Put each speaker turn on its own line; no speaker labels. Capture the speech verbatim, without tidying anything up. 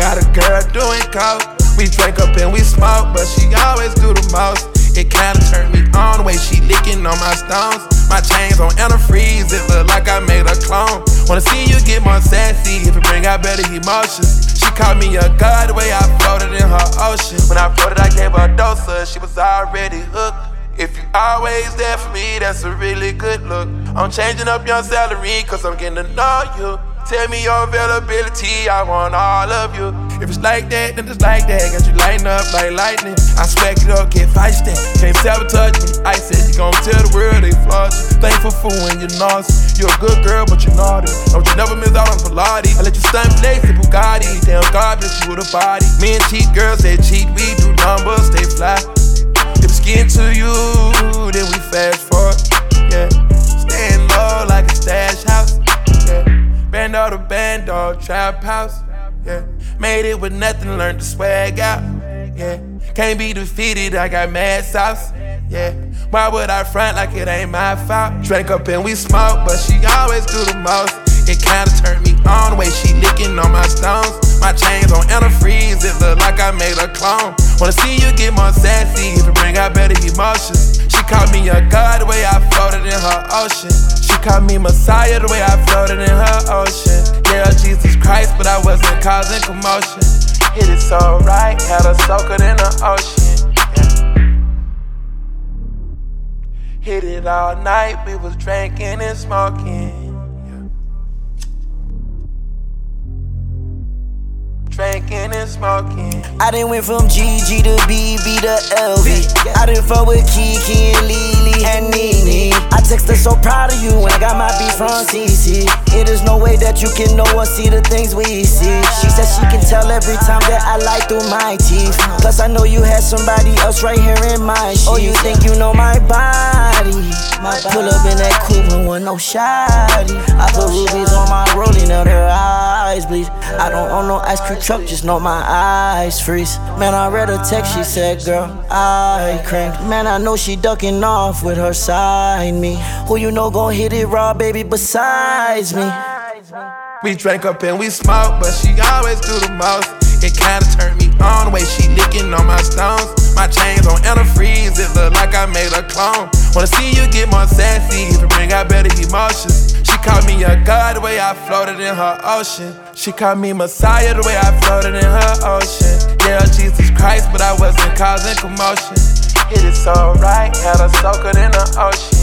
got a girl doing coke. We drink up and we smoke, but she always do the most. It kinda turned me on the way she licking on my stones. My chains on antifreeze, it look like I made a clone. Wanna see you get more sassy if it bring out better emotions. She called me a god the way I floated in her ocean. When I floated, I gave her a dose of, she was already hooked. If you always there for me, that's a really good look. I'm changing up your salary, cause I'm getting to know you. Tell me your availability, I want all of you. If it's like that, then it's like that. Got you lighting up like lightning. I smack it up, get feisty. Can't sabotage me. I said you gon' tell the world they flaws you. Thankful for when you're nauseous. You're a good girl, but you're naughty. Don't you never miss out on Pilates. I let you stunt flex in Bugatti. Damn God bless you with a body. Men cheat, girls they cheat. We do numbers, they fly. If it's getting to you, then we fast forward. Yeah, staying low like a stash house. Yeah. Band all the band, dog, trap house, yeah. Made it with nothing, learned to swag out, yeah. Can't be defeated, I got mad sauce, yeah. Why would I front like it ain't my fault? Drank up and we smoke, but she always do the most. It kinda turned me on the way she licking on my stones. My chains on antifreeze, it look like I made a clone. Wanna see you get more sassy if it bring out better emotions. She called me a god the way I floated in her ocean. She called me Messiah the way I floated in her ocean. Yeah, Jesus Christ, but I wasn't causing commotion. Hit it so right, had her soaking in the ocean. Yeah. Hit it all night, we was drinking and smoking. Drinking and smoking.
I done went from G G to B B to L V. I done fuck with Kiki and Lily and Nene. I text her so proud of you when I got my beat from C C. It is no way that you can know or see the things we see. She said she can tell every time that I lie through my teeth. Plus I know you had somebody else right here in my sheets. Oh, you think you know my body? My body. Pull up in that coupe with no shoddy. I put rubies on my rolling, now their eyes bleed. I don't own no ice cream truck, just know my eyes freeze. Man, I read her text, she said, girl, I cranked. Man, I know she ducking off with her side me. Who you know gon' hit it raw, baby, besides me?
We drank up and we smoke, but she always do the most. It kinda turned me on the way she licking on my stones. My chains on antifreeze, it look like I made a clone. Wanna see you get more sassy if it bring out better emotions. She called me a god the way I floated in her ocean. She called me Messiah the way I floated in her ocean. Yeah, Jesus Christ, but I wasn't causing commotion. Hit it so right, had her soaking in the ocean.